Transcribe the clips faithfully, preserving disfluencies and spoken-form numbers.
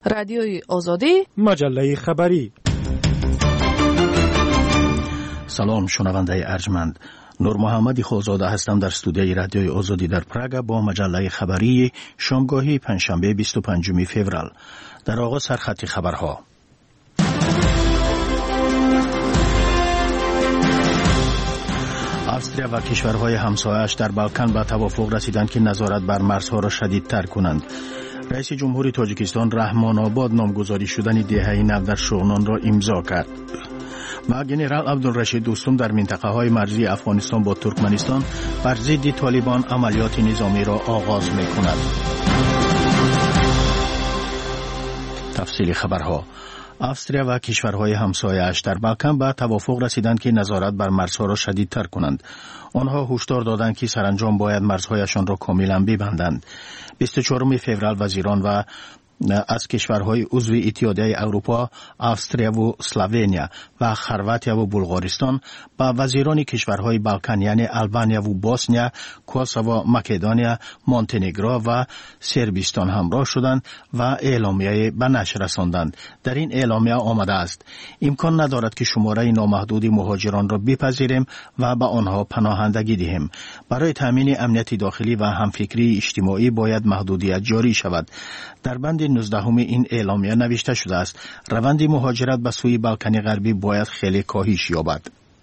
رادیوی آزادی، مجله خبری. سلام شنونده ارجمند، نور محمدی خوزاده هستم در استودیوی رادیوی آزادی در پراگ با مجله خبری شامگاهی پنجشنبه بیست و پنجم فوریه. در آغاز سرخط خبرها. استرالیا و کشورهای همسایه‌اش در بالکان به توافق رسیدند که نظارت بر مرزها را شدیدتر کنند. رئیس جمهوری تاجیکستان رحمان آباد نامگذاری شدن دهه نو در شغنان را امضا کرد. و جنرال عبدالرشید دوستم در منطقه های مرزی افغانستان با ترکمنستان بر ضد طالبان عملیات نظامی را آغاز می کند. تفصیل خبرها. استرالیا و کشورهای همسایه‌اش در بالکان به توافق رسیدند که نظارت بر مرزها را شدیدتر کنند. آنها هشدار دادند که سرانجام باید مرزهایشان را کاملا ببندند. بیست و چهارم فوریه وزیران و از کشورهای عضو اتحادیه اروپا، استرالیا و اسلوونیا و خرواتیا و بلغارستان با وزیران کشورهای بالکان یعنی آلبانیا و بوسنیا، کوسوو، مکدونیا، مونتنگرو و سربستان همراه شدند و اعلامیه به نشر رساندند. در این اعلامیه آمده است امکان ندارد که شماره نامحدود مهاجران را بپذیریم و به آنها پناهندگی دهیم. برای تامین امنیت داخلی و همفکری اجتماعی باید محدودیت جاری شود. در بند نوزدهم این اعلامیه نوشته شده است روند مهاجرت به سوی بالکان غربی باید خیلی کاهش یابد.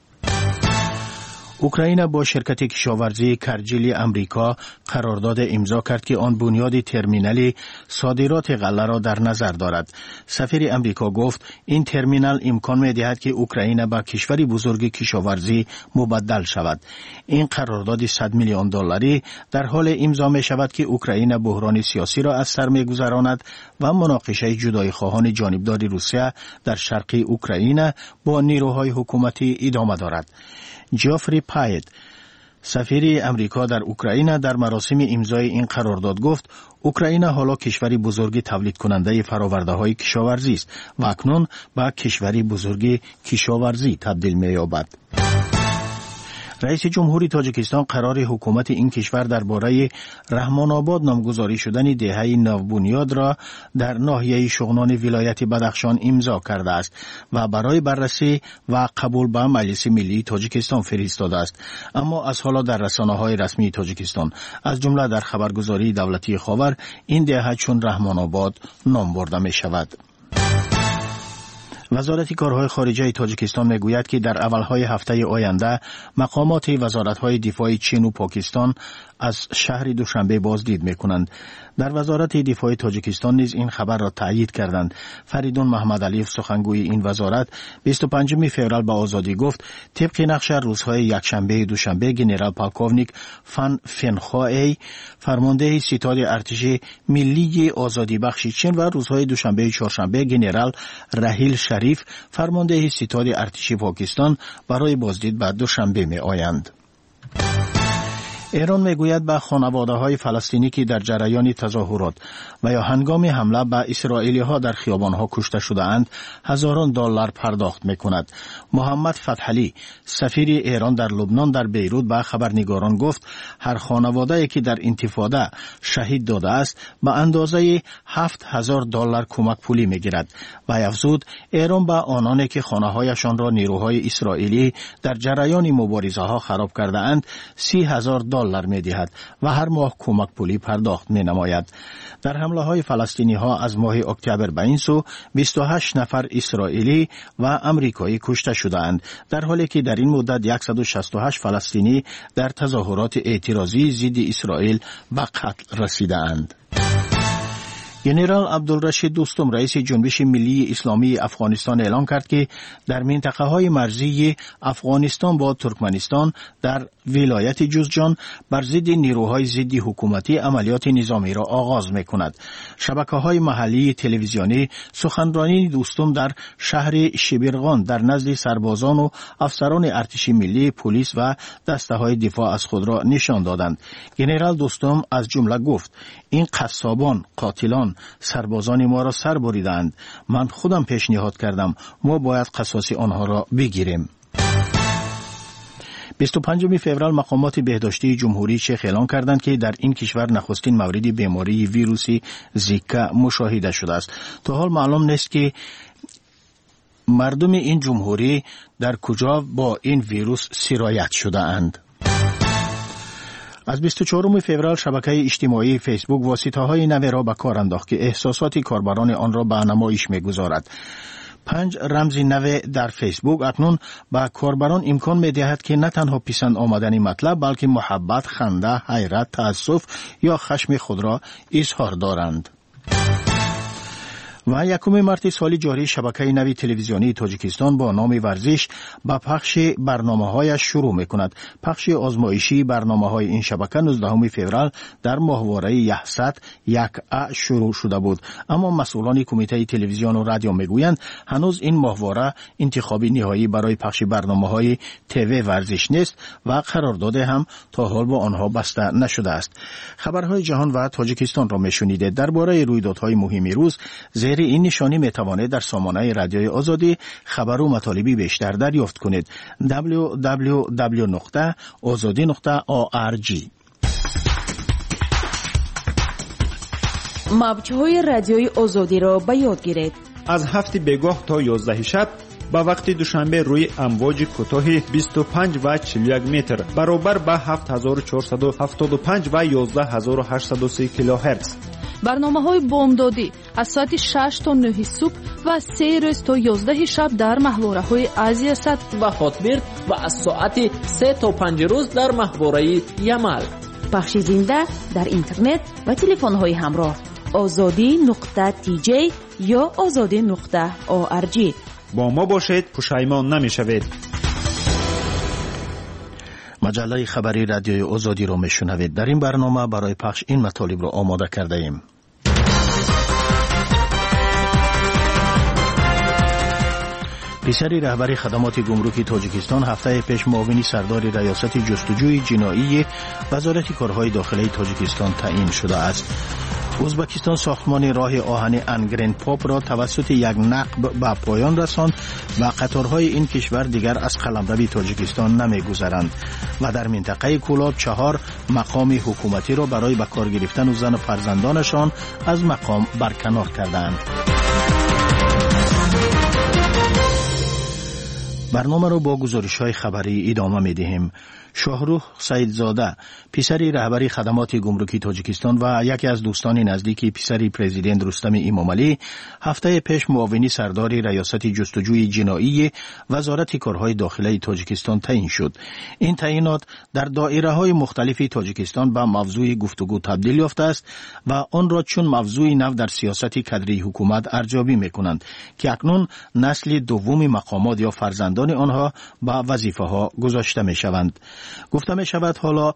اوکراین با شرکت کشاورزی کرجیل امریکا قرارداد امضا کرد که آن بنیاد ترمینال صادرات غله را در نظر دارد. سفیر امریکا گفت این ترمینال امکان می‌دهد که اوکراین با کشوری بزرگ کشاورزی مبدل شود. این قرارداد صد میلیون دلاری در حال امضا می شود که اوکراین بحران سیاسی را از سر می‌گذراند و مناقشه جدایی خواهان جانبدار روسیه در شرق اوکراین با نیروهای حکومتی ادامه دارد. جافری پایت، سفیر امریکا در اوکراین، در مراسم امضای این قرارداد گفت اوکراین حالا کشوری بزرگ تولید کننده فراورده های کشاورزی است و اکنون به کشوری بزرگ کشاورزی تبدیل می یابد. رئیس جمهوری تاجیکستان قرار حکومت این کشور درباره رحمان آباد نامگذاری شدن دهه نو بنیاد را در ناحیه شغنان ولایت بدخشان امضا کرده است و برای بررسی و قبول به مجلس ملی تاجیکستان فرستاده است. اما از حالا در رسانه‌های رسمی تاجیکستان از جمله در خبرگزاری دولتی خاور این دهه چون رحمان آباد نام برده می شود. وزارت کارهای خارجه تاجیکستان میگوید که در اولهای هفته آینده مقامات وزارت‌های دفاع چین و پاکستان از شهر دوشنبه بازدید می‌کنند. در وزارت دفاع تاجیکستان نیز این خبر را تایید کردند. فریدون محمد علیف سخنگوی این وزارت بیست و پنجم فوریه به آزادی گفت طبق نقشه روزهای یکشنبه دوشنبه گنرال پالکوونیک فان فنخوای فرمانده ستاد ارتش ملی آزادی بخش چین و روزهای دوشنبه چهارشنبه گنرال رحیل شریف فرمانده ستاد ارتش پاکستان برای بازدید به دوشنبه می آیند. ایران میگوید به خانواده های فلسطینی که در جریان تظاهرات و یا هنگام حمله به اسرائیلی ها در خیابان ها کشته شده اند هزاران دلار پرداخت میکند. محمد فتحعلی سفیر ایران در لبنان در بیروت به خبرنگاران گفت هر خانواده که در انتفاضه شهید داده است به اندازه هفت هزار دلار کمک پولی میگیرد و افزود ایران به آنانی که خانه هایشان را نیروهای اسرائیلی در جریان مبارزه ها خراب کرده اند سی هزار دلار دلار می دهد و هر ماه کمک پولی پرداخت می نماید. در حمله های فلسطینی ها از ماه اکتبر به این سو بیست و هشت نفر اسرائیلی و امریکایی کشته شده اند در حالی که در این مدت صد و شصت و هشت فلسطینی در تظاهرات اعتراضی ضد اسرائیل به قتل رسیده اند. جنرال عبدالرشید دوستم رئیس جنبش ملی اسلامی افغانستان اعلام کرد که در منطقه های مرزی افغانستان با ترکمنستان در ولایت جوزجان بر ضد نیروهای ضد حکومتی عملیات نظامی را آغاز می کند. شبکه های محلی تلویزیونی سخنرانی دوستم در شهر شبرغان در نزد سربازان و افسران ارتش ملی، پلیس و دسته های دفاع از خود را نشان دادند. جنرال دوستم از جمله گفت این قصابان، قاتلان سربازان ما را سر بریدند. من خودم پیشنهاد کردم ما باید قصاص آنها را بگیریم. بیست و پنجم فوریه مقامات بهداشتی جمهوری چک اعلام کردند که در این کشور نخستین مورد بیماری ویروسی زیکا مشاهده شده است. تا حال معلوم نیست که مردم این جمهوری در کجا با این ویروس سرایت شده اند. از بیست و چهارم فوریه شبکه اجتماعی فیسبوک واسطه‌های نوی را به کار انداخت که احساسات کاربران آن را به نمایش می‌گذارد. پنج رمز نوی در فیسبوک اکنون به کاربران امکان می‌دهد که نه تنها پسند آمدن مطلب بلکه محبت، خنده، حیرت، تأسف یا خشم خود را اظهار دارند. و یکم مارس سال جاری شبکه نوی تلویزیونی تاجیکستان با نام ورزش با پخش برنامه‌هایش شروع می‌کند. پخش آزمایشی برنامه‌های این شبکه نوزدهم فوریه در ماهواره یحصد یک ا شروع شده بود، اما مسئولان کمیته تلویزیون و رادیو میگویند هنوز این ماهواره انتخابی نهایی برای پخش برنامه‌های تیوی ورزش نیست و قرارداد هم تا حال با آنها بسته نشده است. خبرهای جهان و تاجیکستان را میشنیدید. درباره رویدادهای مهم روز زیر این نشانی میتوانید در سامانه رادیوی آزادی خبر و مطالبی بیشتر دریافت کنید. دبلیو دبلیو دبلیو نقطه آزادی نقطه او آر جی. موج‌های رادیوی آزادی را به یاد گیرید. از هفت بیگاه تا یازده شب با وقت دوشنبه روی امواج کوتاه بیست و پنج و چهل و یک متر برابر با هفت هزار و چهارصد و هفتاد و پنج و یازده هزار و هشتصد و سی کیلوهرتز. برنامه‌های بامدادی از ساعت شش تا نه صبح و سه روز تا یازده شب در محوره‌های آسیا صد و هاتبرد و از ساعت سه تا پنج روز در محوره یمل. پخش زنده در اینترنت و تلفن‌های همراه آزادی نقطه تی جی یا آزادی نقطه او آر جی. با ما باشید، پشیمان نمی‌شوید. مجله خبری رادیوی آزادی را میشنوید. در این برنامه برای پخش این مطالب را آماده کرده ایم. پسری رهبری خدمات گمرکی تاجیکستان هفته پیش معاون سردار ریاست جستجوی جنایی وزارت کارهای داخلی تاجیکستان تعیین شده است. ازبکستان ساختمان راه آهن انگرین پاپ را توسط یک نقب به پایان رساند و قطارهای این کشور دیگر از قلمرو تاجیکستان نمی‌گذرند و در منطقه کولاب چهار مقام حکومتی را برای به کار گرفتن زن و فرزندانشان از مقام برکنار کردند. برنامه را با گزارش‌های خبری ادامه می‌دهیم. شاهروخ سیدزاده پسری رهبری خدمات گمرکی تاجیکستان و یکی از دوستان نزدیکی پسری پرزیدنت رستم امامعلی هفته پیش معاون سردار ریاست جستجوی جنایی وزارت کارهای داخلی تاجیکستان تعیین شد. این تعیینات در دایره‌های مختلف تاجیکستان به موضوع گفتگو تبدیل یافته است و آن را چون موضوع نو در سیاست کادری حکومت ارزیابی می‌کنند که اکنون نسل دوم مقامات یا فرزندان آنها به وظیفه‌ها گذاشته می‌شوند. گفته می شود حالا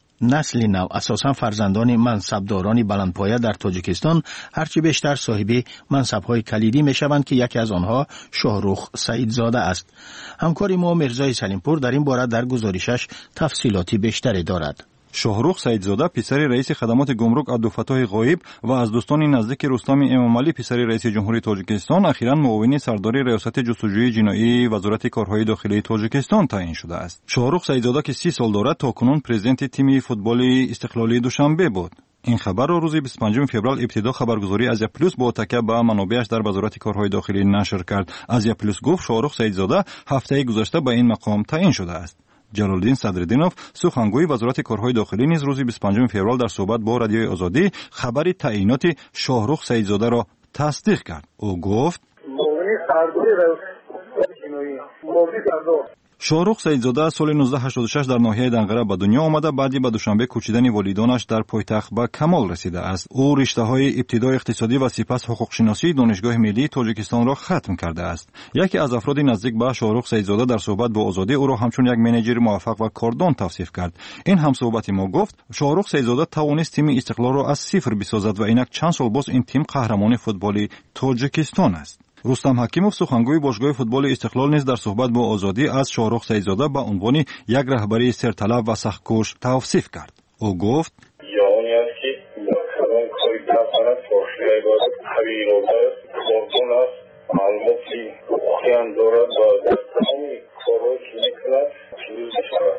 نسل نو اساساً فرزندان منصبداران بلندپایه در تاجیکستان هرچی بیشتر صاحب منصب‌های کلیدی می شوند که یکی از آنها شاهروخ سیدزاده است. همکار ما مرزای سلیمپور در این باره در گزارشش تفصیلاتی بیشتری دارد. شاهروخ سیدزاده پسر رئیس خدمات گمرک عبدالفتاح غایب و از دوستان نزدیک رستم امامعلی پسر رئیس جمهوری تاجیکستان اخیراً معاون سردار ریاست جستجوی جنایی وزارت کارهای داخلی تاجیکستان تعیین شده است. شاهروخ سیدزاده که سی سال دارد تاکنون پرزیدنت تیم فوتبال استقلالی دوشنبه بود. این خبر را روز بیست و پنجم فوریه ابتدا خبرگزاری آسیا پلاس با تکیه به منابعش در وزارت کارهای داخلی نشر کرد. آسیا پلاس گفت شاهروخ سیدزاده هفته گذشته به این مقام تعیین شده است. جلالالدین صدرالدینوف سخنگوی وزارت کارهای داخلی نیز روز بیست و پنجم فوریه در صحبت با رادیوی آزادی خبر تعیینات شاهروخ سیدزاده را تصدیق کرد. او گفت معاون سردار ریاست جنایی معاون سردار شاهروخ سیدزاده سال نوزده هشتاد و شش در ناحیه دنقره به دنیا آمده بعدی به دوشنبه کوچیدن والدانش در پایتخت به کمال رسیده است. او رشته‌های ابتدای اقتصادی و سپس حقوق شناسی دانشگاه ملی تاجیکستان را ختم کرده است. یکی از افراد نزدیک به شاهروخ سیدزاده در صحبت با آزادی او را همچون یک منیجر موفق و کاردان توصیف کرد. این همصحبت ما گفت شاهروخ سیدزاده توانست تیم استقلال را از صفر بسازد و اینک چند سال باز این تیم قهرمان فوتبال تاجیکستان است. رستم حکیموف سخنگوی باشگاه فوتبال استقلال نیز در صحبت با آزادی از شاهروخ سیدزاده به عنوان یک رهبری سرطلب و سخت‌کوش توصیف کرد. او گفت یعنی است که کدام کاری دارد فاصله باید حوی روزه کاربون است معلوماتی خوبی دارد و در تمام کارهایی که میکند پیروز شود.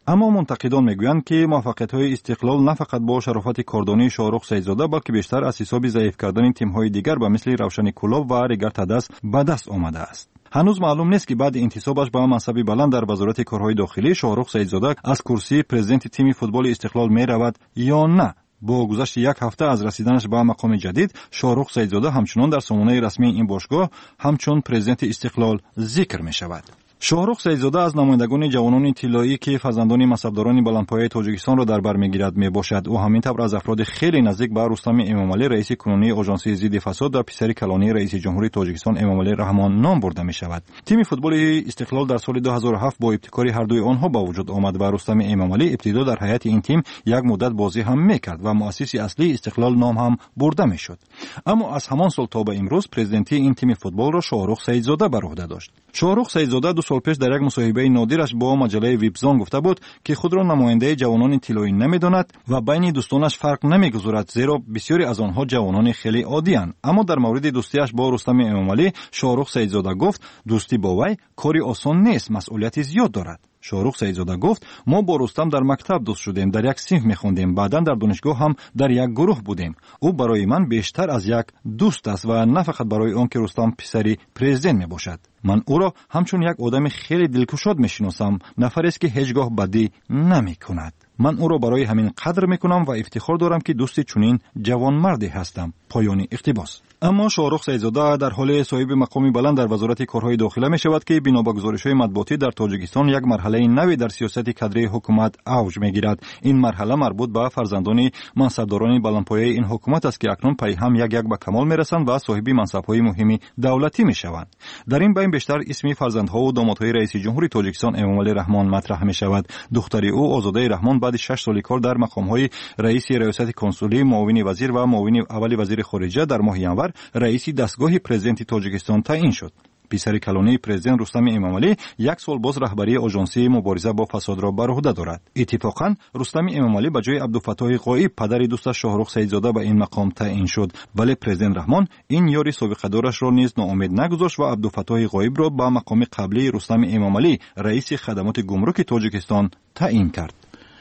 اما منتقدان میگویند که موفقیت‌های استقلال نه فقط با شرافت کاردانی شاهرخ سیدزاده بلکه بیشتر از حساب ضعیف کردن تیم‌های دیگر به مثل روشن کلوب و ریگر تدس به دست آمده است. هنوز معلوم نیست که بعد انتصابش به منصب بلند در وزارت کارهای داخلی شاهرخ سیدزاده از کرسی پرزیدنت تیم فوتبال استقلال می رود یا نه. با گذشت یک هفته از رسیدنش به مقام جدید، شاهرخ سیدزاده همچنان در سامانه رسمی این باشگاه همچون پرزیدنت استقلال ذکر می شود. شاهرخ سیدزاده از نمایندگان جوانان طلایی که فرزندان منصبداران بلندپایه تاجیکستان را در بر میگیرد میباشد. او همینطور از افراد خیلی نزدیک به رستم امامعلی رئیس کنونی آژانس ضد فساد و پسر کلانی رئیس جمهوری تاجیکستان امامعلی رحمان نام برده می شود. تیم فوتبال استقلال در سال دو هزار و هفت با ابتکار هر دوی آنها با وجود آمد و رستم امامعلی ابتدا در هیئت این تیم یک مدت بازی هم میکرد و مؤسس اصلی استقلال نام هم برده میشد. اما از همان سال تا به امروز پرزیدنتی این تیم فوتبال را شاهرخ سیدزاده بر عهده داشت. شاهرخ سیدزاده دو سال پیش در یک مصاحبه نادرش با مجله ویبزان گفته بود که خود را نماینده جوانان طلایی نمیداند و بین دوستانش فرق نمیگذارد، زیرا بسیاری از آنها جوانان خیلی عادی اند. اما در مورد دوستیش با رستم امامعلی شاهرخ سیدزاده گفت دوستی با وی کاری آسان نیست، مسئولیت زیاد دارد. شاهرخ سیدزاده گفت ما با رستم در مکتب دوست شدیم، در یک صنف می‌خواندیم، بعداً در دانشگاه هم در یک گروه بودیم. او برای من بیشتر از یک دوست است و نه فقط برای آن که رستم پسری پرزیدنت میباشد. من او را همچون یک آدم خیلی دلکشاد میشناسم، نفری است که هیچگاه بدی نمیکند. من او را برای همین قدر میکنم و افتخار دارم که دوست چنین جوانمردی هستم. پایان اقتباس. اما شاهرخ سیدزاده در حال صاحب مقامی بلند در وزارت کارهای داخله می شود که بنا به گزارش‌های مطبوعاتی در تاجیکستان یک مرحله نوی در سیاست کادری حکومت اوج میگیرد. این مرحله مربوط به فرزندان منصبداران بلندپایه این حکومت است که اکنون پی هم یک یک به کمال میرسند و صاحب منصب‌های مهمی دولتی میشوند. در این بین بیشتر اسم فرزندها و دامادهای رئیس جمهوری تاجیکستان امامعلی رحمان مطرح می شود. دختر او آزاده رحمان بعد شش سال کار در مقام‌های رئیس ریاست کنسولی، معاون وزیر و معاون اول وزیر خارجه در ماه ینور رئیس دستگاه پرزیدنت تاجیکستان تعیین شد. پسر کلانی پرزیدنت رستم امامعلی یک سال باز رهبری آژانسی مبارزه با فساد را بر عهده دارد. اتفاقا رستم امامعلی به جای عبدالفتاح غایب پدر دوستش شاهرخ سیدزاده به این مقام تعیین شد، ولی پرزیدنت رحمان این یاری سابقه دارش را نیز ناامید نگذاشت و عبدالفتاح غایب را به مقام قبلی رستم امامعلی رئیس خدمات گمرک تاجیکستان تعیین کرد.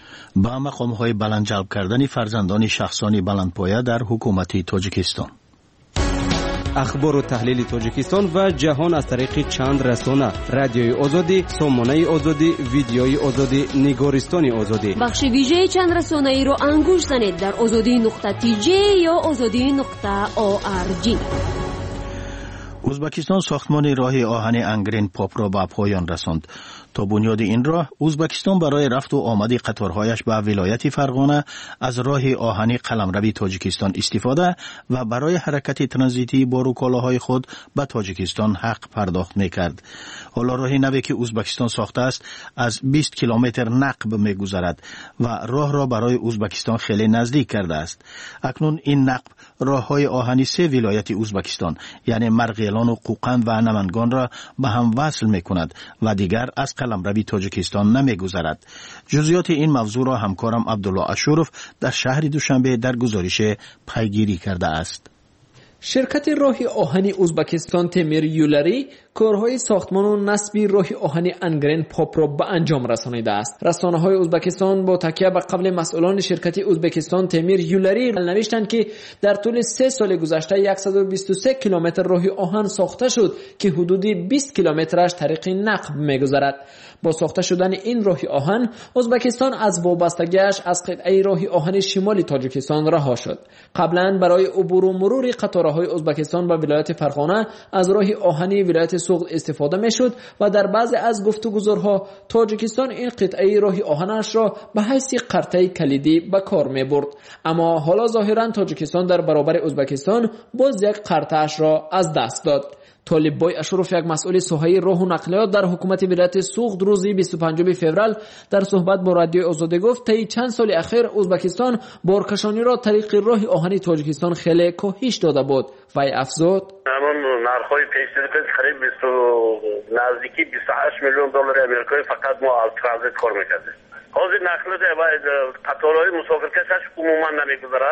با مقام‌های بلند جلب کردن فرزندان شخصانی بلندپایه در حکومت تاجیکستان. اخبار و تحلیل تاجیکستان و جهان از طریق چند رسانه: رادیوی آزادی، سامانه آزادی، ویدیوی آزادی، نگارستان آزادی. بخش ویژه چند رسانه ای رو انگوش زنید در آزادی نقطه تی جی یا آزادی نقطه او آر جی. ازبکستان ساختمان راه آهن انگرین پاپ را به پایان رساند. تا بنیاد این راه، ازبکستان برای رفت و آمد قطارهایش به ولایت فرغانه از راه آهن قلمرو تاجیکستان استفاده و برای حرکت ترانزیتی بار و کالاهای خود به تاجیکستان حق پرداخت می‌کرد. حالا راه نوی که ازبکستان ساخته است از بیست کیلومتر نقب می‌گذرد و راه را برای ازبکستان خیلی نزدیک کرده است. اکنون این نقب راههای آهنی سه ولایت ازبکستان یعنی مرغیلان و قوقند و نمنگان را به هم وصل می‌کند و دیگر از قلمرو تاجیکستان نمی‌گذرد. جزئیات این موضوع را همکارم عبدالله اشورف در شهر دوشنبه در گزارش پیگیری کرده است. شرکت راه آهنی ازبکستان تمیر یولری کارهای ساختمان و نصب راه آهنی انگرین پاپ را به انجام رسانیده است. رسانه‌های ازبکستان با تکیه به قول مسئولان شرکت ازبکستان تمیر یولری نوشتند که در طول سه سال گذشته صد و بیست و سه کیلومتر راه آهن ساخته شد که حدود بیست کیلومترش طریق نقب می‌گذرد. با ساخته شدن این راه آهن، ازبکستان از وابستگیش از قطعه راه آهن شمالی تاجیکستان رها شد. قبلا برای عبور و مرور قطارهای ازبکستان به ولایت فرغانه از راه آهنی ولایت سوغد استفاده میشد و در بعضی از گفتگوزارها تاجیکستان این قطعه راه آهنش را به حیث قرطه کلیدی به کار میبرد. اما حالا ظاهرا تاجیکستان در برابر ازبکستان باز یک قرطه‌اش را از دست داد. طالب بای اشرف، یک مسئول ساحه راه و نقلیات در حکومت ولایت سوغد، روز بیست و پنجم فوریه در صحبت با رادیو آزادی گفت طی چند سال اخیر ازبکستان بارکشانی را طریق راه آهنی تاجیکستان خیلی کاهش داده بود. وی افزود: همون نرخ‌های پیش‌نهاد قریب بیست نزدیکی بیست و هشت میلیون دلار آمریکایی فقط ما از ترانزیت کار می‌کردیم. حاضر نقلیات و قطارهای مسافرکشش عموما نمی‌گذرد.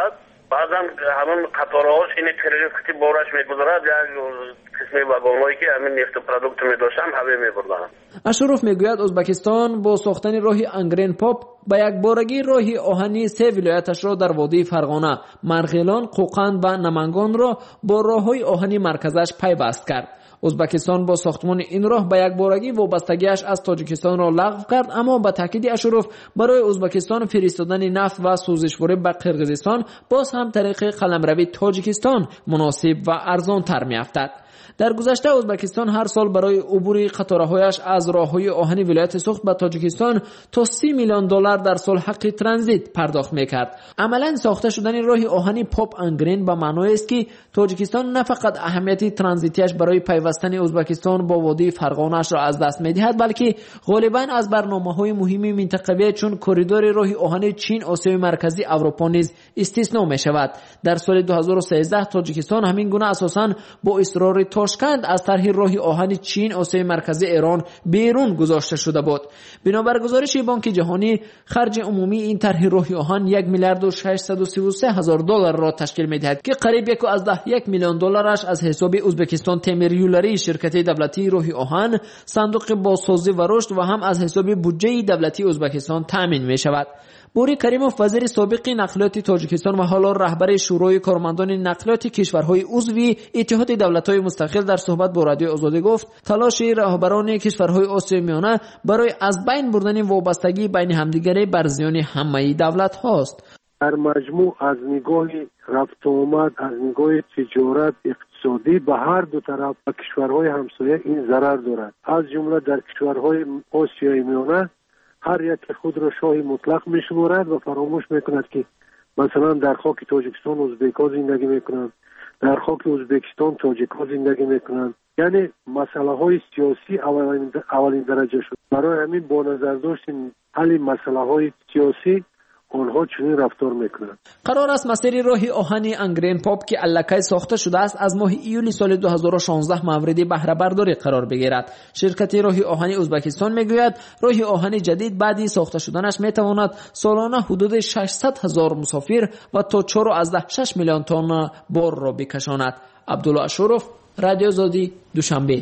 بعضا همون قطارهاش این تریلیفتی بارش میگذارد یک قسمی واگن‌هایی که همین نفت پروداکت می‌داشتن همه می‌بردن. اشرف میگوید ازبکستان با ساختن راه انگرین پاپ به یک بارگی راه آهنی سه ولایتش را در وادی فرغانه، مرغیلان، قوقند و نمنگان را با راه‌های آهنی مرکزش پیوست کرد. ازبکستان با ساختمان این راه به یک بارگی وابستگیش از تاجیکستان را لغو کرد، اما به تاکید اشرف برای ازبکستان فرستادن نفت و سوزشواری به قرقیزستان باز هم طریق قلمروی تاجیکستان مناسب و ارزان تر میافتد. در گذشته ازبکستان هر سال برای عبور قطارهایش از راههای آهنی ولایت سوخت به تاجیکستان تا سی میلیون دلار در سال حق ترانزیت پرداخت میکرد. عملا ساخته شدن راه آهنی پاپ انگرین به معنای است که تاجیکستان نه فقط اهمیت ترانزیتیش برای پیوستن ازبکستان با وادی فرغانه‌اش را از دست میدهد، بلکه غالبا از برنامه‌های مهم منطقوی چون کریدور راه آهنی چین آسیای مرکزی اروپا نیز استثنا میشود. در سال دو هزار و سیزده تاجیکستان همین گونه اساساً با اصرار تاشکند از طرح راه آهن چین آسیای مرکزی ایران بیرون گذاشته شده بود. بنابر گزارش بانک جهانی خرج عمومی این طرح راه آهن یک میلیارد و ششصد و سی و سه هزار دلار را تشکیل می‌دهد که قریب یک از ده یک میلیون دلارش از حساب ازبکستان تیمیر یولری شرکت دولتی راه آهن، صندوق بازسازی و رشد و هم از حساب بودجه دولتی ازبکستان تامین می‌شود. بوری کریموف وزیر سابق نقلیات تاجیکستان و حالا رهبر شورای کارمندان نقلیات کشورهای عضو اتحاد دولت‌های مستقل در صحبت با رادیو آزادی گفت تلاش رهبران کشورهای آسیای میانه برای از بین بردن وابستگی بین همدیگری بر زیان همه دولت‌هاست. در مجموع از نگاه رفت و آمد، از نگاه تجارت، اقتصادی به هر دو طرف و کشورهای همسایه این ضرر دارد. از جمله در کشورهای آسیای میانه هر یک خود را شاه مطلق میشمارد و فراموش میکند که مثلا در خاک تاجیکستان ازبک‌ها زندگی میکنند، در خاک ازبکستان تاجیک‌ها زندگی میکنند. یعنی مسئله های سیاسی اولین, اولین درجه شد. برای همین با نظر داشتن حل مسئله های سیاسی آنها چنین رفتار میکنند. قرار است مسیر راه آهنی انگرین پاپ که الکی ساخته شده است از ماه ایولی سال دو هزار و شانزده مورد بهره برداری قرار بگیرد. شرکت راه آهنی ازبکستان میگوید راه آهنی جدید بعدی ساخته شدنش میتواند سالانه حدود ششصد هزار مسافر و تا چهار و شش میلیون تن بار را بکشاند. عبدالله اشرف، رادیو آزادی، دوشنبه.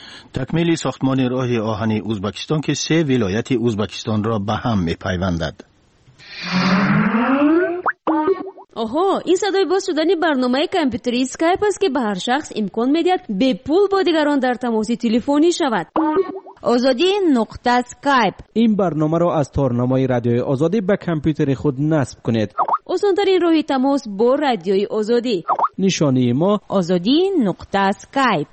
تکمیل ساختمان راه آهنی ازبکستان که سه ولایت ازبکستان را به هم میپیوندد. آها، این صدای باز شدن برنامه کامپیوتری اسکایپ است که به هر شخص امکان میدهد به پول با دیگران در تماس تلفنی شود. آزادی نقطه اسکایپ. این برنامه را از تارنمای رادیوی آزادی به کامپیوتر خود نصب کنید. آسان‌ترین راه تماس با رادیوی آزادی. نشانی ما آزادی نقطه اسکایپ.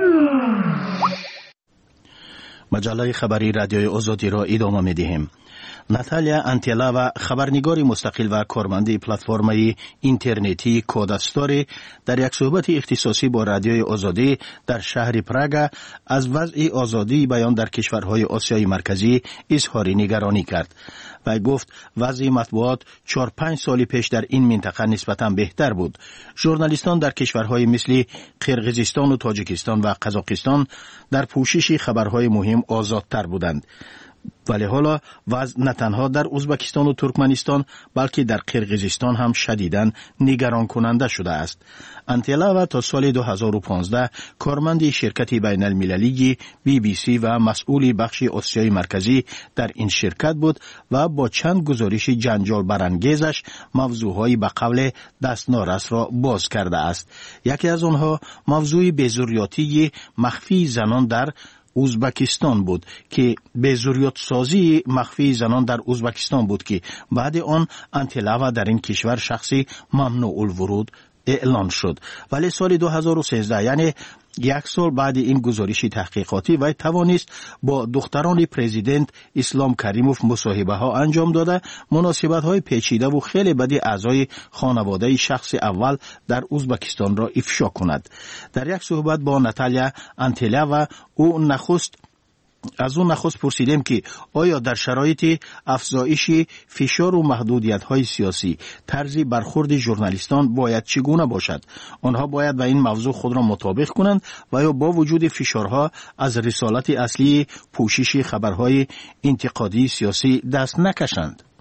مجله خبری رادیوی آزادی را ادامه می‌دهیم. ناتالیا انتیلوا خبرنگار مستقل و کارمند پلتفرم اینترنتی کودستوری در یک صحبت اختصاصی با رادیوی آزادی در شهر پراگ از وضع آزادی بیان در کشورهای آسیای مرکزی اظهار نگرانی کرد و گفت وضع مطبوعات چهار پنج سال پیش در این منطقه نسبتاً بهتر بود. ژورنالیستان در کشورهای مثل قرقیزستان و تاجیکستان و قزاقستان در پوشش خبرهای مهم آزادتر بودند. ولی حالا وضع نه تنها در ازبکستان و ترکمنستان بلکه در قرقیزستان هم شدیداً نگران کننده شده است. انتیلوا تا سال دو هزار و پانزده کارمند شرکت بین المللی بی بی سی و مسئول بخش آسیای مرکزی در این شرکت بود و با چند گزارش جنجال برانگیزش موضوعهای به قول دست نارس را باز کرده است. یکی از آنها موضوع بی‌ضروریاتی مخفی زنان در ازبکستان بود که به ضروریات سازی مخفی زنان در ازبکستان بود که بعد آن انتیلوا در این کشور شخصی ممنوع الورود اعلان شد. ولی سال دو هزار و سیزده یعنی یک سال بعد این گزارش تحقیقاتی وی توانست با دختران پرزیدنت اسلام کریموف مصاحبه ها انجام داده مناسبت های پیچیده و خیلی بدی اعضای خانواده شخص اول در ازبکستان را افشا کند. در یک صحبت با ناتالیا انتیلوا او نخست از اون نخست پرسیدیم که آیا در شرایط افزایش فشار و محدودیت‌های سیاسی طرز برخورد ژورنالیستان باید چگونه باشد؟ آنها باید به این موضوع خود را مطابق کنند و یا با وجود فشارها از رسالت اصلی پوشش خبرهای انتقادی سیاسی دست نکشند؟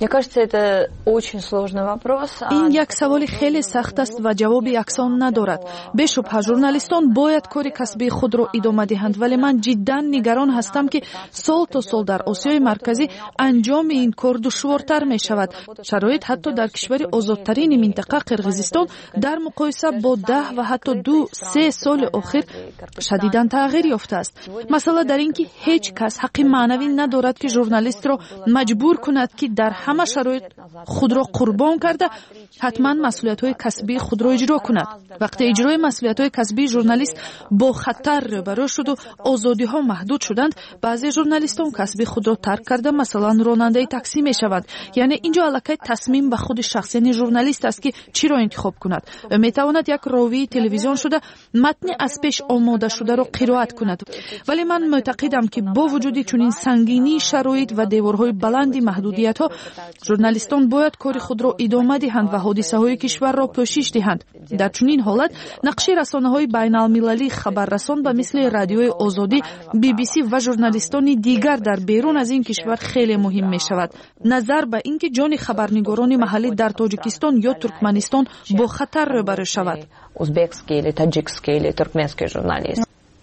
ин як саволи хеле сахт аст ва ҷавоби яксон надорад. бешубҳа журналистон бояд кори касбии худро идома диҳанд, вале ман ҷиддан нигарон ҳастам ки сол то сол дар осиёи марказӣ анҷоми ин кор душвортар мешавад. шароит ҳатто дар кишвари озодтарини минтақа қирғизистон дар муқоиса бо даҳ ва ҳатто ду се соли охир шадидан тағйир ёфтааст. масъала дар ин ки ҳеҷ кас ҳаққи маънавӣ надорад ки журналистро маҷбур кунад ки дар ҳама шароит худро қурбон карда ҳатман масъулиятҳои касбии худро иҷро кунад. вақте иҷрои масъулиятҳои касбии журналист бо хатар рӯбарӯ шуду озодиҳо маҳдуд шуданд, баъзе журналистон касби худро тарк карда масалан ронандаи таксӣ мешаванд. яъне инҷо аллакай тасмим ба худи шахс, яъне журналист аст ки чиро интихоб кунад. ӯ метавонад як ровии телевизион шуда матни аз пеш омодашударо қироат кунад. вале ман мӯътақидам ки бо вуҷуди чунин сангинии шароит ва деворҳои баланди маҳдудиятҳо, журналистон бояд кори худро идома диҳанд ва ҳодисаҳои кишварро пӯшиш диҳанд. дар чунин ҳолат нақши расонаҳои байналмилалии хабаррасон ба мисли радиои озодӣ, би би си ва журналистони дигар дар берун аз ин кишвар хеле муҳим мешавад. назар ба ин ки ҷони хабарнигорони маҳаллӣ дар тоҷикистон ё туркманистон бо хатар рӯбарӯ шавад. узбекский или таджикский или туркменский журналист.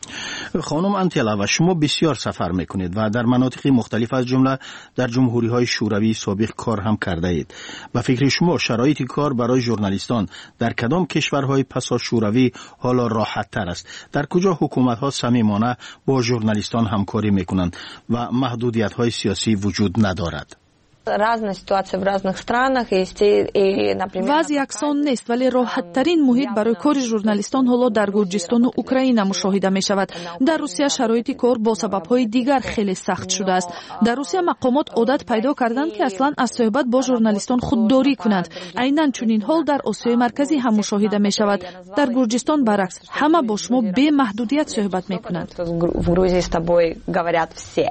خانم انتیلا، شما بسیار سفر میکنید و در مناطق مختلف از جمله در جمهوری های شوروی سابق کار هم کرده اید. به فکر شما شرایط کار برای ژورنالیستان در کدام کشورهای پس از شوروی حالا راحت تر است؟ در کجا حکومت ها صمیمانه با ژورنالیستان همکاری میکنند و محدودیت های سیاسی وجود ندارد؟ разные ситуации в разных странах есть и, например, ваз яксон нест, вале роҳаттарин муҳит барои кори журналистон ҳоло дар Гурҷистону Украина мушоҳида мешавад. дар Русия шароити кор бо сабабҳои дигар хеле сахт шудааст. дар Русия мақомот одат пайдо карданд ки аслан аз суҳбат бо журналистон худдорӣ кунанд. айнан чунин ҳол дар Осиёи марказӣ ҳам мушоҳида мешавад. дар Гурҷистон баръакс, ҳама бо шумо бемаҳдудият суҳбат мекунанд. в Грузии с тобой говорят все.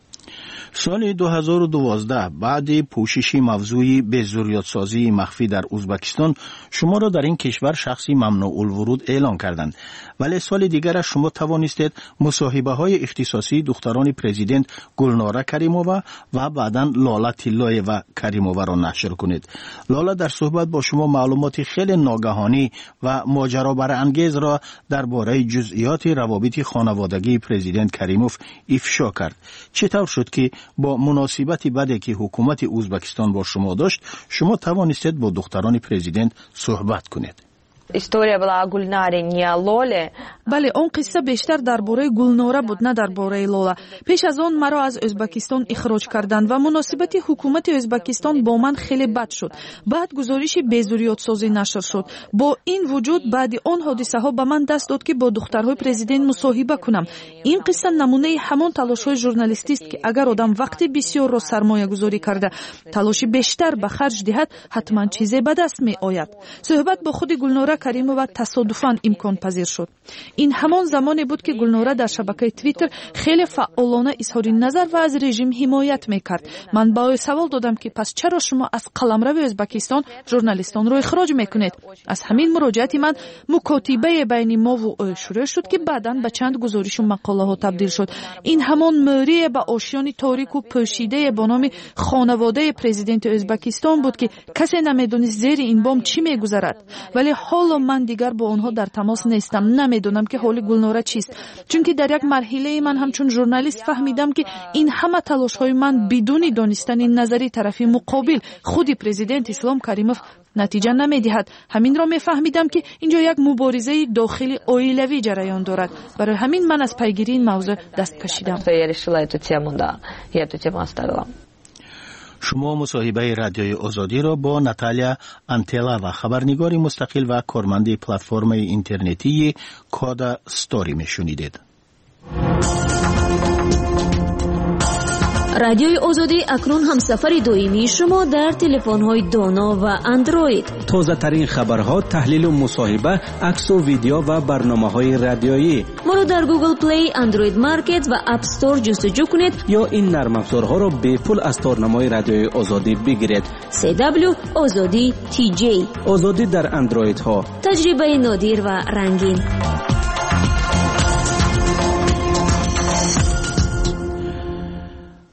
سال دو هزار و دوازده بعد پوشش موضوع بزوریت‌سازی مخفی در ازبکستان شما را در این کشور شخصی ممنوع الورود اعلان کردند، ولی سال دیگر شما توانستید مصاحبه های اختصاصی دختران پرزیدنت گلناره کریمووا و بعداً لاله طلایی و کریمووا را نشر کنید. لاله در صحبت با شما معلومات خیلی ناگهانی و ماجرا برانگیز را درباره جزئیات روابط خانوادگی پرزیدنت کریموف افشا کرد. چطور شد که با مناسبت بدی که حکومت ازبکستان با شما داشت شما توانستید با دختران پرزیدنت صحبت کنید؟ история была о Гульнаре, не о Лоле. бале он қисса бештар дар бораи Гулнора буд, на дар бораи Лола. пеш аз он маро аз Ӯзбакистон ихроҷ карданд ва муносибати ҳукумати Ӯзбакистон бо ман хеле бад шуд. баъд гузориши безуриётсозӣ нашр шуд. бо ин вуҷуд баъди он ҳодисаҳо ба ман даст дод ки бо духтарҳои президент мусоҳиба кунам. ин қисса намунаи ҳамон талошҳои журналистист ки агар одам вақти бисёрро сармоягузорӣ карда талоши бештар ба харҷ диҳад ҳатман чизе ба даст меояд. суҳбат бо худи Гулнора Каримова тасодуфан имкон пазир шуд. ин ҳамон замоне буд ки Гулнора дар шабакаи Твиттер хеле фаъолона изҳори назар ва аз режим ҳимоят мекард. ман ба ӯ савол додам ки пас чаро шумо аз қаламрави Ӯзбакистон журналистонро ихроҷ мекунед? аз ҳамин муроҷиати ман мукотибае байни мову ӯ шурӯъ шуд ки баъдан ба чанд гузоришу мақолаҳо табдил шуд. ин ҳамон мӯрие ба ошёни торику пӯшидае бо номи хонаводаи президенти Ӯзбакистон буд ки касе намедонист зери ин бом чӣ мегузарад. вале ҳоло ман дигар бо онҳо дар тамос нестам. намедонам ки ҳоли Гулнора чист, чунки дар як марҳилаи ман ҳамчун журналист фаҳмидам ки ин ҳама талошҳои ман бидуни донистани назари тарафи муқобил худи президент Ислом Каримов натиҷа намедиҳад. ҳаминро мефаҳмидам ки инҷо як муборизаи дохили оилавӣ ҷараён дорад. барои ҳамин ман аз пайгирии ин мавзӯъ даст кашидам. شما مصاحبه رادیوی آزادی را با ناتالیا انتیلا و خبرنگاری مستقل و کارمند پلتفرم اینترنتی کادا ستوری میشنیدید. رادیوی آزادی اکنون همسفر دائمی شما در تلفن‌های دانا و اندروید. تازه ترین خبرها، تحلیل و مصاحبه، عکس و ویدیو و برنامه‌های رادیویی. ما را در گوگل پلی، اندروید مارکت و اپ استور جستجو کنید یا این نرم افزارها را به پول از تارنمای رادیوی آزادی بگیرید. سی دبلیو آزادی تی جی. آزادی در اندروید ها. تجربه نادر و رنگین.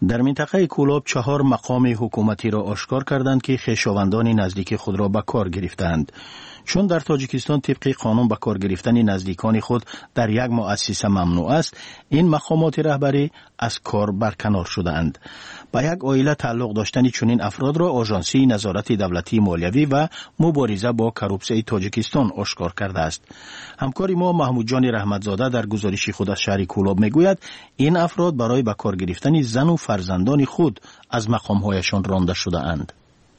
در منطقه کولاب چهار مقام حکومتی را آشکار کردند که خویشاوندان نزدیک خود را به کار گرفتند. چون در تاجیکستان طبق قانون به کار گرفتن نزدیکان خود در یک مؤسسه ممنوع است، این مقامات رهبری از کار برکنار شدند. به یک عائله تعلق داشتن چنین افراد را آژانسی نظارت دولتی مالیوی و مبارزه با کروپسیون تاجیکستان آشکار کرده است. همکار ما محمود جان رحمتزاده در گزارش خود از شهر کولاب میگوید این افراد برای به کار گرفتن زن و فرزندان خود از مقامهایشان رانده شده اند.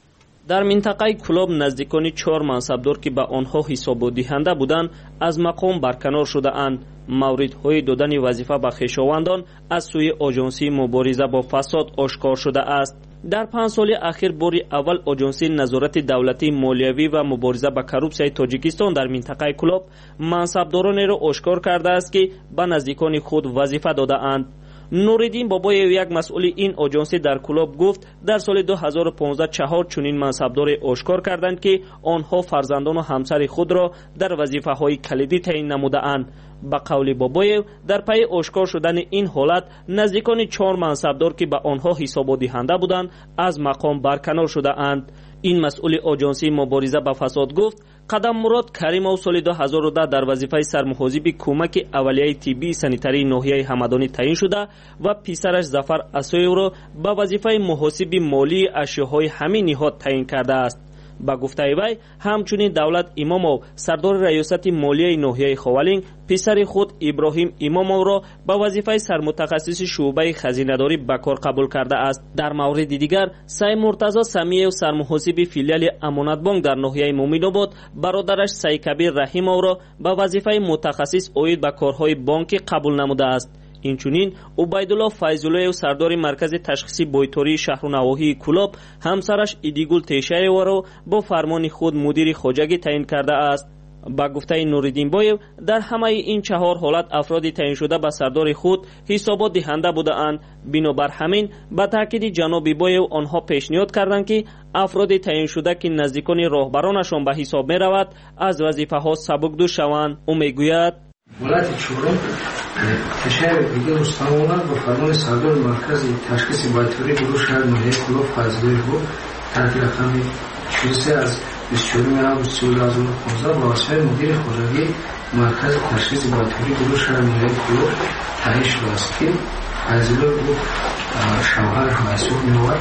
در منطقه کولاب نزدیکان چهار منصبدار که به آنها حساب دهنده بودند از مقام برکنار شده اند. موردهای دادن وظیفه به خویشاوندان از سوی آژانسی مبارزه با فساد آشکار شده است. در پنج سال اخیر بار اول آژانسی نظارت دولتی مالیوی و مبارزه با کروپسیون تاجیکستان در منطقه کولاب منصبداران را آشکار کرده است که به نزدیکان خود وظیفه داده اند. نوردین بابایو یک مسئول این آژانسی در کولاب گفت در سال دو هزار و پانزده چهار چنین منصبدار آشکار کردند که آنها فرزندان و همسر خود را در وظیفه های کلیدی تعیین نموده اند. به قول بابایو در پی آشکار شدن این حالت نزدیکان چهار منصبدار که به آنها حساب دهنده بودند از مقام برکنار شده اند. این مسئول آژانسی مبارزه با فساد گفت قدم مراد کریمov سال دو هزار و ده در وظیفه سرمحاسب کمک اولیه طبی سانیتری ناحیه همدانی تعیین شده و پسرش ظفر اسایو را به وظیفه محاسب مالی اشیاهای همین نهاد تعیین کرده است. با گفته وی همچنین دولت امامov سردار ریاست مالی ناحیه خوالینگ پسر خود ابراهیم امامov را به وظیفه سرمتخصص شعبه خزینه‌داری به کار قبول کرده است. در مورد دیگر سعی مرتضی سمیع سرمحاسب فیلیال امانت بانک در ناحیه مومن‌آباد برادرش سعی کبیر رحیمov را به وظیفه متخصص اوید به کارهای بانکی قبول نموده است. اینچنین عبیدالله فیض‌الله سردار مرکز تشخیصی بویتوری شهر و نواحی کولاب همسرش ایدیگول تیشایو را با فرمان خود مدیر خوجگی تعیین کرده است. با گفته نوردین بایو در همه این چهار حالت افرادی تعیین شده به سردار خود حسابات دهنده بوده اند. بنابر همین با تاکید جناب بایو آنها پیشنهاد کردند که افراد تعیین شده که نزدیکان راهبرانشان به حساب می رود از وظیفه ها سبکدوش شوند. او میگوید ولایت چهارم تشریع دیگر استانوان با فرمان سردار مرکز تشخیص بایتوری گروه شهر ناحیه کولاب فیض‌الله بود ترتیب رقم چهل و سه از بیست و چهارم آگوست سال دو هزار و پانزده با وظیفه مدیر خوجگی مرکز تشخیص بایتوری گروه شهر ناحیه کولاب تعیین شده است که فیض‌الله بود شوهرش مسئول می‌بود.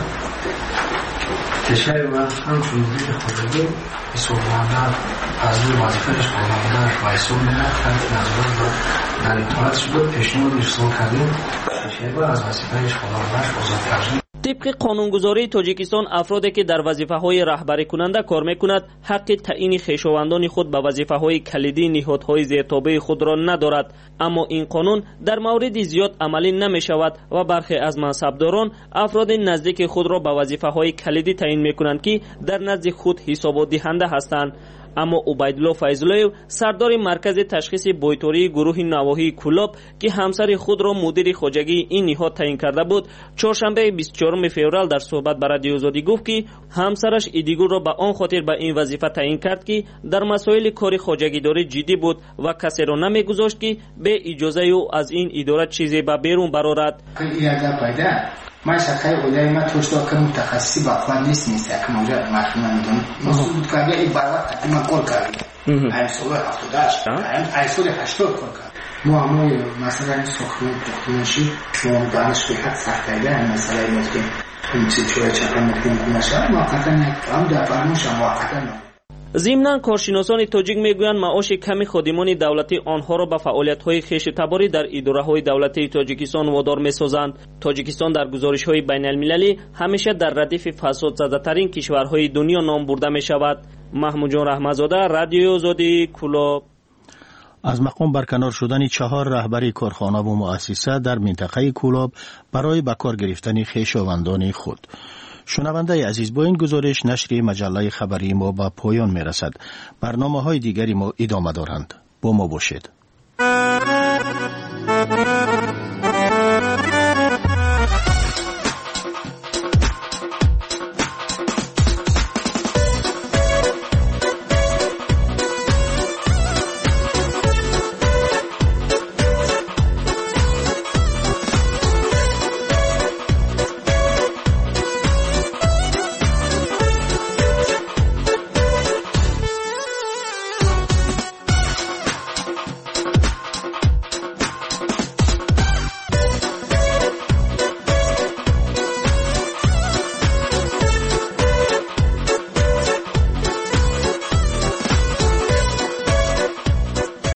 تشریع و همچون مدیر خوجگی حسابدار از وظیفه‌اش قانونی‌اش مسئول می‌بود که نظارت در اطاعت شده پیشنهاد ارسال کردیم تشریع از وظیفه‌اش قانونی‌اش آزاد کردیم. طبق قانونگذاری تاجیکستان افرادی که در وظیفه‌های رهبری کننده کار می‌کند حق تعیین خویشاوندان خود به وظیفه‌های کلیدی نهادهای زیرتابع خود را ندارد، اما این قانون در مورد زیاد عملی نمی‌شود و برخی از منصبداران افراد نزدیک خود را به وظیفه‌های کلیدی تعیین می‌کنند که در نزد خود حساب دهنده هستند. اما عبیدالله فیض‌الله سردار مرکز تشخیص بویتوری گروه نواحی کولاب که همسر خود را مدیر خوجگی این نهاد تعیین کرده بود چهارشنبه بیست و چهارم فوریه در صحبت با رادیو آزادی گفت که همسرش ایدیگول را به آن خاطر به این وظیفه تعیین کرد که در مسائل کار خوجگیداری جدی بود و کسی را نمیگذاشت که به اجازه او از این اداره چیزی به بیرون برآورد. ما شکای اولای ما توش داد که متخصصی با خود نیست نیست که موجود مخنون میدونم مسئول که اگه این باید قدیما کل کردیم این سال هفتادش این سال هشتاد کل کرد ما همه مثلا این سخنه دخترانشی چون دانش به حد سختیده این مسئله این که این چیزهای چطور ممکن کنشه موقتا هم در فرموش هم موقتا نه. ضمناً کارشناسان تاجیک میگویند معاش کمی خادمان دولتی آنها را به فعالیت‌های خویشتباری در اداره‌های دولتی تاجیکستان وادار می‌سازند. تاجیکستان در گزارش‌های بین‌المللی همیشه در ردیف فساد زده‌ترین کشورهای دنیا نام برده می‌شود. محمود جان رحمتزاده، رادیو آزادی، کولاب. از مقام برکنار شدن چهار رهبری کارخانه و مؤسسه در منطقه کولاب برای به کار گرفتن خویشاوندان خود. شنونده عزیز، با این گزارش نشر مجله خبری ما به پایان می رسد. برنامه های دیگری ما ادامه دارند. با ما باشید.